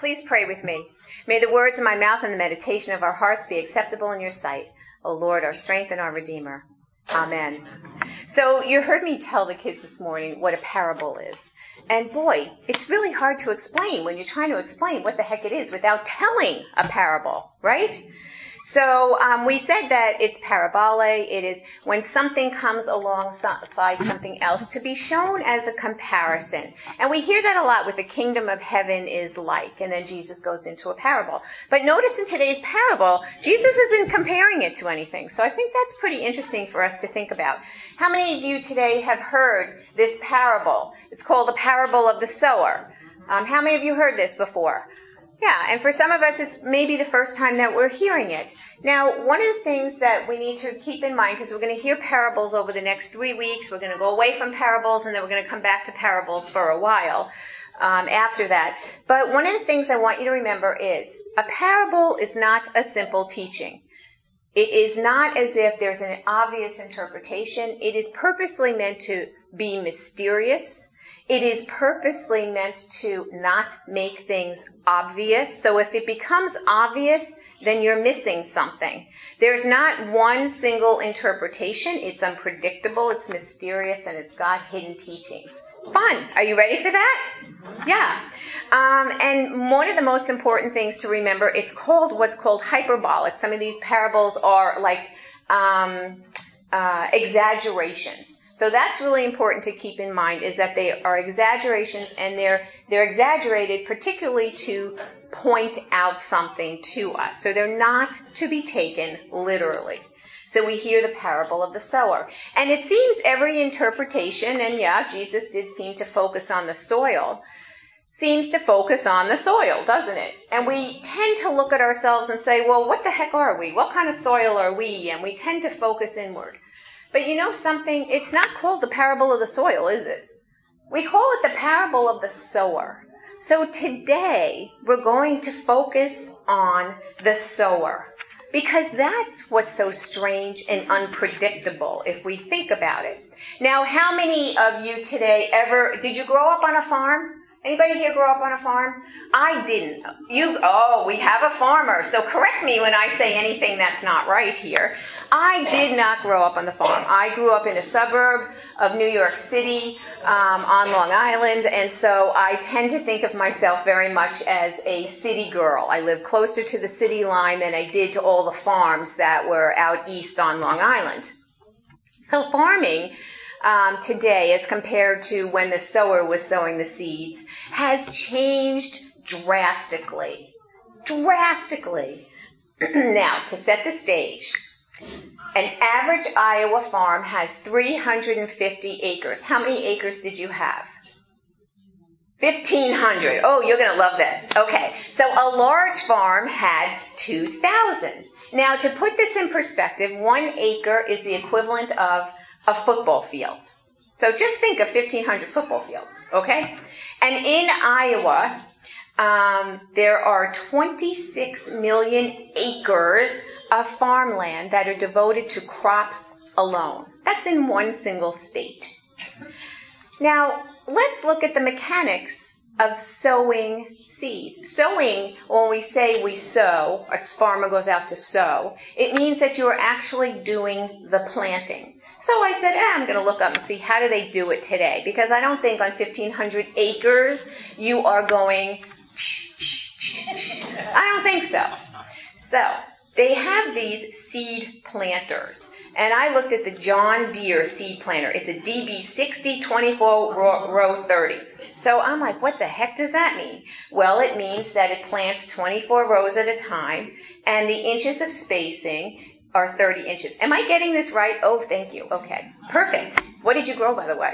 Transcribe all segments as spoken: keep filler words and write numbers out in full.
please pray with me. May the words of my mouth and the meditation of our hearts be acceptable in your sight, O Lord, our strength and our Redeemer. Amen. So you heard me tell the kids this morning what a parable is. And boy, it's really hard to explain when you're trying to explain what the heck it is without telling a parable, right? So um, we said that it's parabole. It is when something comes alongside something else to be shown as a comparison. And we hear that a lot with the kingdom of heaven is like, and then Jesus goes into a parable. But notice in today's parable, Jesus isn't comparing it to anything. So I think that's pretty interesting for us to think about. How many of you today have heard this parable? It's called the parable of the sower. Um, how many of you heard this before? Yeah, and for some of us, it's maybe the first time that we're hearing it. Now, one of the things that we need to keep in mind, because we're going to hear parables over the next three weeks, we're going to go away from parables, and then we're going to come back to parables for a while um, after that. But one of the things I want you to remember is a parable is not a simple teaching. It is not as if there's an obvious interpretation. It is purposely meant to be mysterious. It is purposely meant to not make things obvious. So if it becomes obvious, then you're missing something. There's not one single interpretation. It's unpredictable, it's mysterious, and it's got hidden teachings. Fun. Are you ready for that? Yeah. Um, and one of the most important things to remember, it's called what's called hyperbolic. Some of these parables are like um, uh, exaggerations. So that's really important to keep in mind, is that they are exaggerations, and they're they're exaggerated particularly to point out something to us. So they're not to be taken literally. So we hear the parable of the sower. And it seems every interpretation, and yeah, Jesus did seem to focus on the soil, seems to focus on the soil, doesn't it? And we tend to look at ourselves and say, well, what the heck are we? What kind of soil are we? And we tend to focus inward. But you know something? It's not called the parable of the soil, is it? We call it the parable of the sower. So today, we're going to focus on the sower, because that's what's so strange and unpredictable if we think about it. Now, how many of you today ever, did you grow up on a farm? Anybody here grow up on a farm? I didn't. You, oh, we have a farmer, so correct me when I say anything that's not right here. I did not grow up on the farm. I grew up in a suburb of New York City um, on Long Island, and so I tend to think of myself very much as a city girl. I live closer to the city line than I did to all the farms that were out east on Long Island. So farming Um, today, as compared to when the sower was sowing the seeds, has changed drastically. Drastically. Now, to set the stage, an average Iowa farm has three hundred fifty acres. How many acres did you have? fifteen hundred. Oh, you're going to love this. Okay, so a large farm had two thousand. Now, to put this in perspective, one acre is the equivalent of a football field. So just think of fifteen hundred football fields, okay? And in Iowa, um, there are twenty-six million acres of farmland that are devoted to crops alone. That's in one single state. Now, let's look at the mechanics of sowing seeds. Sowing, when we say we sow, a farmer goes out to sow, it means that you are actually doing the planting. So I said, eh, I'm going to look up and see how do they do it today, because I don't think on fifteen hundred acres you are going, I don't think so. So they have these seed planters, and I looked at the John Deere seed planter. It's a D B sixty twenty-four row thirty. So I'm like, what the heck does that mean? Well, it means that it plants twenty-four rows at a time, and the inches of spacing are thirty inches. Am I getting this right? Oh, thank you. Okay. Perfect. What did you grow, by the way?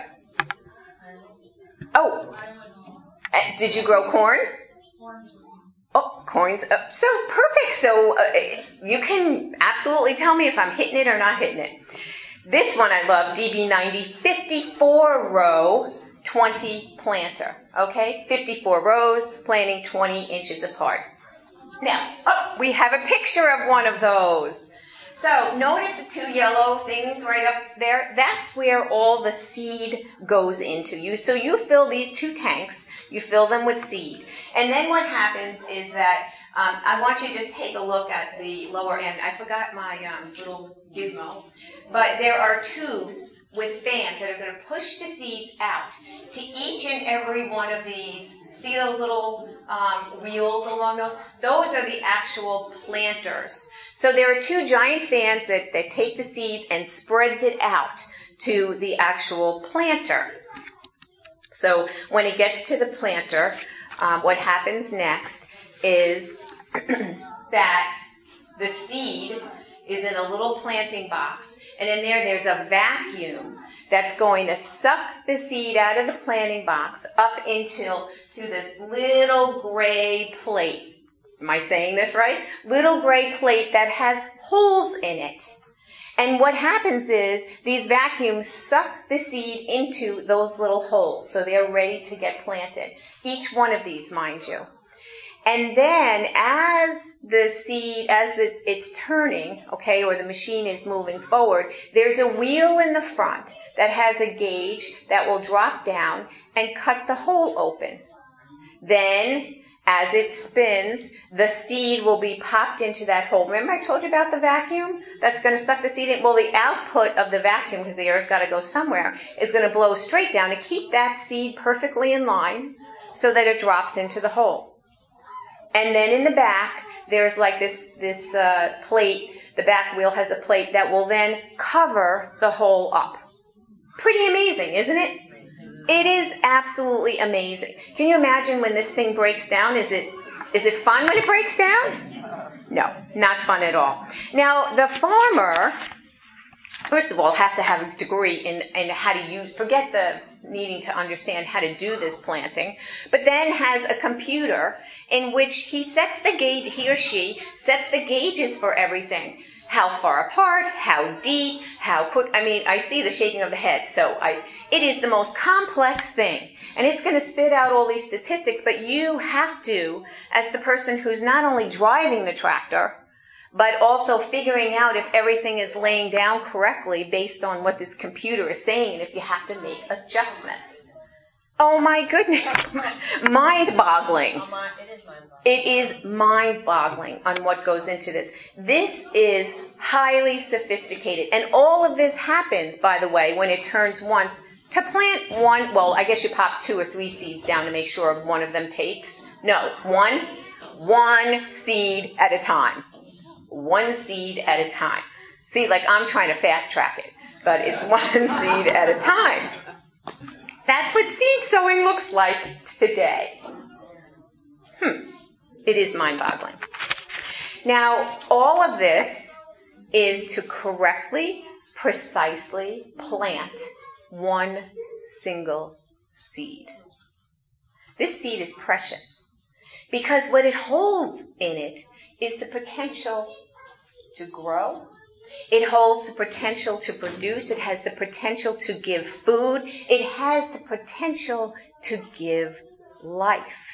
Oh. Uh, did you grow corn? Oh, corn's uh, so perfect. So uh, you can absolutely tell me if I'm hitting it or not hitting it. This one I love, D B ninety, fifty-four row, twenty planter. Okay? fifty-four rows, planting twenty inches apart. Now, oh, we have a picture of one of those. So notice the two yellow things right up there. That's where all the seed goes into. You. So you fill these two tanks. You fill them with seed. And then what happens is that um, I want you to just take a look at the lower end. I forgot my um, little gizmo. But there are tubes with fans that are going to push the seeds out to each and every one of these. See those little um, wheels along those? Those are the actual planters. So there are two giant fans that, that take the seeds and spreads it out to the actual planter. So when it gets to the planter, um, what happens next is that the seed is in a little planting box, and in there there's a vacuum that's going to suck the seed out of the planting box up into to this little gray plate. Am I saying this right? Little gray plate that has holes in it. And what happens is these vacuums suck the seed into those little holes, so they're ready to get planted. Each one of these, mind you. And then as the seed, as it's, it's turning, okay, or the machine is moving forward, there's a wheel in the front that has a gauge that will drop down and cut the hole open. Then, as it spins, the seed will be popped into that hole. Remember I told you about the vacuum that's going to suck the seed in? Well, the output of the vacuum, because the air's got to go somewhere, is going to blow straight down to keep that seed perfectly in line so that it drops into the hole. And then in the back, there's like this, this uh, plate. The back wheel has a plate that will then cover the hole up. Pretty amazing, isn't it? It is absolutely amazing. Can you imagine when this thing breaks down? Is it is it fun when it breaks down? No, not fun at all. Now, the farmer, first of all, has to have a degree in, in how to use, forget the needing to understand how to do this planting, but then has a computer in which he sets the gauge, he or she sets the gauges for everything. How far apart, how deep, how quick. I mean, I see the shaking of the head. So I, it is the most complex thing. And it's going to spit out all these statistics, but you have to, as the person who's not only driving the tractor, but also figuring out if everything is laying down correctly based on what this computer is saying, and if you have to make adjustments. Oh my goodness. Mind-boggling. It is mind-boggling on what goes into this. This is highly sophisticated. And all of this happens, by the way, when it turns once to plant one. Well, I guess you pop two or three seeds down to make sure one of them takes. No, one, one seed at a time. One seed at a time. See, like I'm trying to fast track it, but it's one seed at a time. That's what seed sowing looks like today. Hmm. It is mind-boggling. Now, all of this is to correctly, precisely plant one single seed. This seed is precious because what it holds in it is the potential to grow. It holds the potential to produce. It has the potential to give food. It has the potential to give life.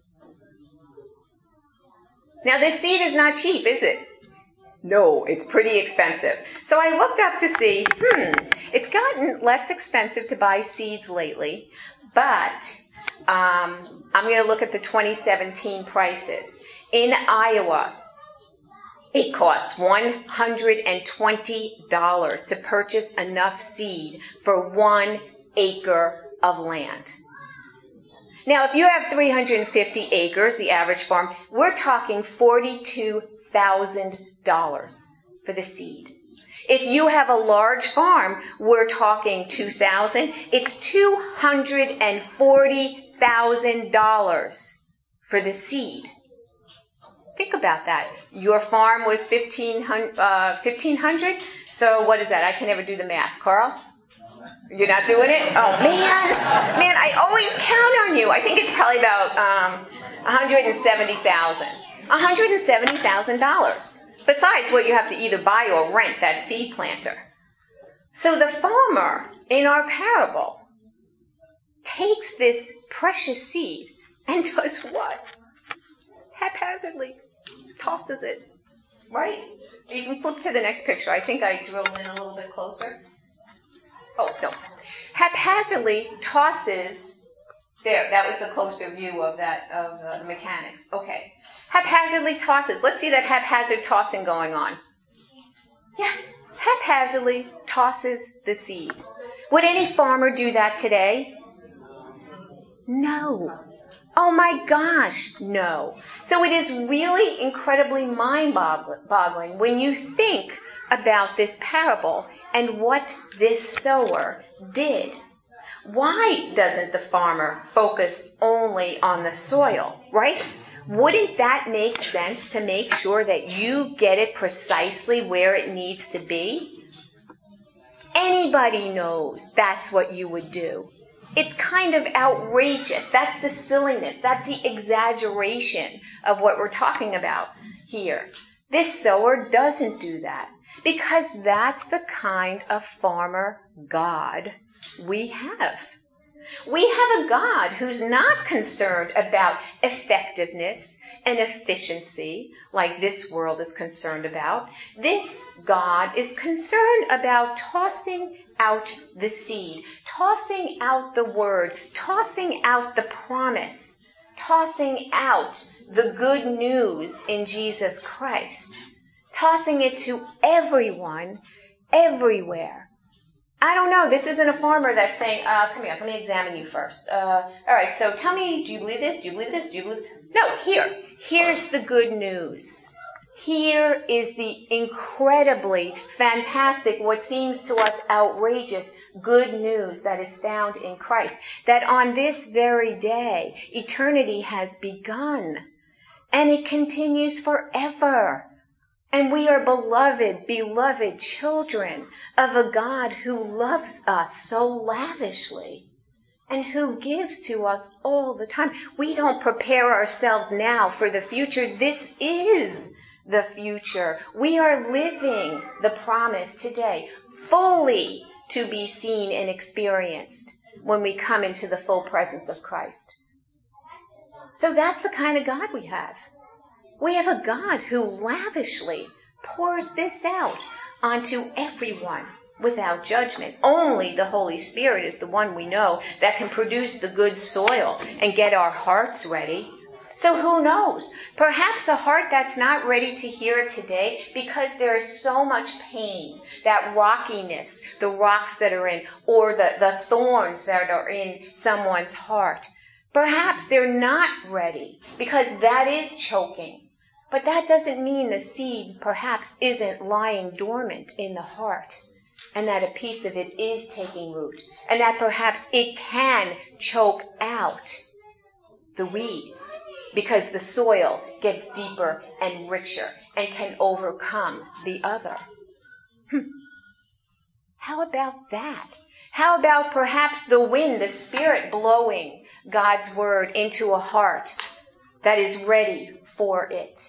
Now, this seed is not cheap, is it? No, it's pretty expensive. So I looked up to see, hmm, it's gotten less expensive to buy seeds lately, but um, I'm going to look at the twenty seventeen prices. In Iowa, it costs one hundred twenty dollars to purchase enough seed for one acre of land. Now, if you have three hundred fifty acres, the average farm, we're talking forty-two thousand dollars for the seed. If you have a large farm, we're talking two thousand dollars. It's two hundred forty thousand dollars for the seed. Think about that. Your farm was fifteen hundred dollars, uh, fifteen hundred dollars, so what is that? I can never do the math. Carl? You're not doing it? Oh, man. Man, I always count on you. I think it's probably about um, one hundred seventy thousand dollars. one hundred seventy thousand dollars. Besides what you have to either buy or rent that seed planter. So the farmer in our parable takes this precious seed and does what? Haphazardly tosses it, right? You can flip to the next picture. I think I drilled in a little bit closer. Oh, no. Haphazardly tosses There, that was the closer view of that, of uh, the mechanics. Okay. Haphazardly tosses. Let's see that haphazard tossing going on. Yeah, haphazardly tosses the seed. Would any farmer do that today? No. Oh my gosh, no. So it is really incredibly mind-boggling when you think about this parable and what this sower did. Why doesn't the farmer focus only on the soil, right? Wouldn't that make sense to make sure that you get it precisely where it needs to be? Anybody knows that's what you would do. It's kind of outrageous. That's the silliness. That's the exaggeration of what we're talking about here. This sower doesn't do that because that's the kind of farmer God we have. We have a God who's not concerned about effectiveness and efficiency like this world is concerned about. This God is concerned about tossing out the seed, tossing out the word, tossing out the promise, tossing out the good news in Jesus Christ, tossing it to everyone, everywhere. I don't know. This isn't a farmer that's saying, uh, come here, let me examine you first. Uh, all right, so tell me, do you believe this? Do you believe this? Do you believe this? No, here. Here's the good news. Here is the incredibly fantastic, what seems to us outrageous, good news that is found in Christ. That on this very day, eternity has begun. And it continues forever. And we are beloved, beloved children of a God who loves us so lavishly and who gives to us all the time. We don't prepare ourselves now for the future. This is the future. We are living the promise today, fully to be seen and experienced when we come into the full presence of Christ. So that's the kind of God we have. We have a God who lavishly pours this out onto everyone without judgment. Only the Holy Spirit is the one we know that can produce the good soil and get our hearts ready. So who knows? Perhaps a heart that's not ready to hear it today because there is so much pain, that rockiness, the rocks that are in, or the, the thorns that are in someone's heart. Perhaps they're not ready because that is choking. But that doesn't mean the seed perhaps isn't lying dormant in the heart and that a piece of it is taking root and that perhaps it can choke out the weeds because the soil gets deeper and richer and can overcome the other. Hmm. How about that? How about perhaps the wind, the Spirit blowing God's word into a heart that is ready for it?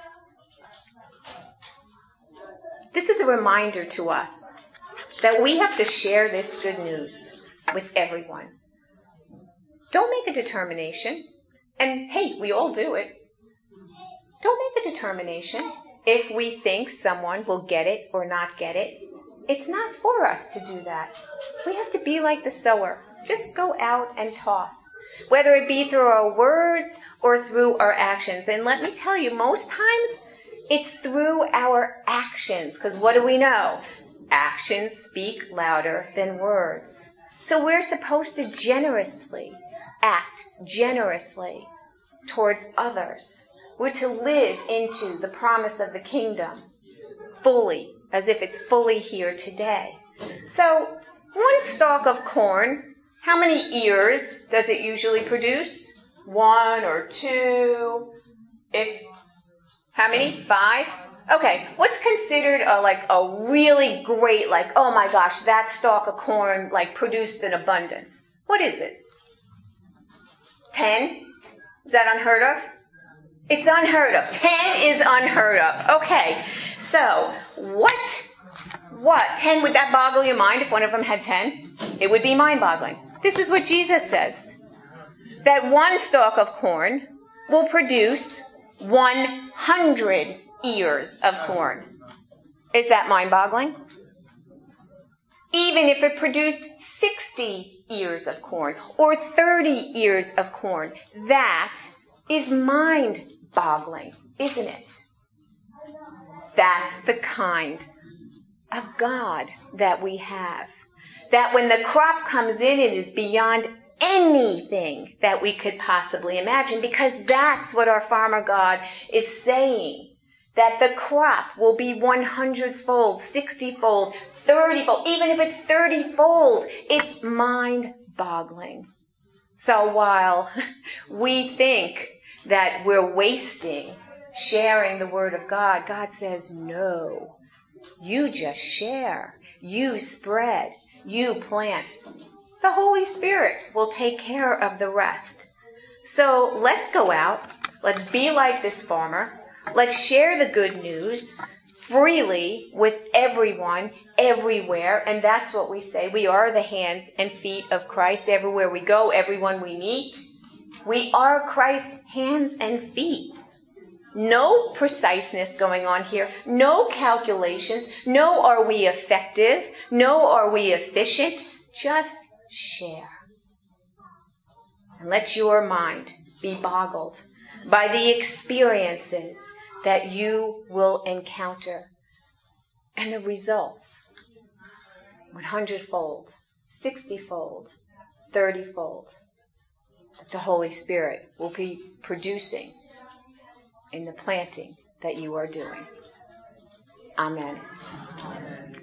This is a reminder to us that we have to share this good news with everyone. Don't make a determination. And hey, we all do it. Don't make a determination if we think someone will get it or not get it. It's not for us to do that. We have to be like the sower. Just go out and toss, whether it be through our words or through our actions. And let me tell you, most times it's through our actions, because what do we know? Actions speak louder than words. So we're supposed to generously act generously towards others. We're to live into the promise of the kingdom fully, as if it's fully here today. So one stalk of corn, how many ears does it usually produce? One or two? If How many? Five? Okay, what's considered a, like a really great, like, oh my gosh, that stalk of corn like produced an abundance? What is it? Ten? Is that unheard of? It's unheard of. Ten is unheard of. Okay, so what, what? Ten, would that boggle your mind if one of them had ten? It would be mind-boggling. This is what Jesus says. That one stalk of corn will produce one hundred ears of corn. Is that mind-boggling? Even if it produced sixty ears of corn or thirty ears of corn. That is mind-boggling, isn't it? That's the kind of God that we have. That when the crop comes in, it is beyond anything that we could possibly imagine, because that's what our farmer God is saying. That the crop will be one hundred fold, sixty fold, thirty fold. Even if it's thirty fold, it's mind-boggling. So while we think that we're wasting sharing the word of God, God says, no, you just share, you spread, you plant. The Holy Spirit will take care of the rest. So let's go out. Let's be like this farmer. Let's share the good news freely with everyone, everywhere. And that's what we say. We are the hands and feet of Christ everywhere we go, everyone we meet. We are Christ's hands and feet. No preciseness going on here. No calculations. No are we effective. No are we efficient. Just share. And let your mind be boggled by the experiences that you will encounter and the results. one hundred fold, sixty fold, thirty fold. That the Holy Spirit will be producing in the planting that you are doing. Amen.